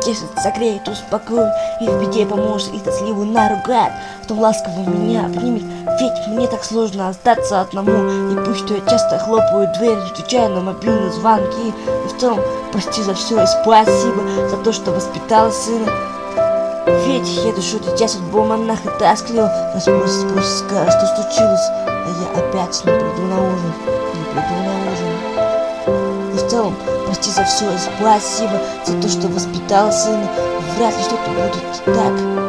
утешит, согреет, успокоит, и в беде поможет, и тоскливую наругает, потом ласково меня обнимет, ведь мне так сложно остаться одному, и пусть что я часто хлопаю дверь, отвечаю на мобильные звонки, и в целом прости за все и спасибо за то, что воспитала сына. Ведь я душу дитя судьбу монаха тоскливо, но спросит, скажет, что случилось, а я опять не приду на ужин, не приду на ужин. И в целом прости за все и спасибо за то, что воспитала сына, вряд ли что-то будет так.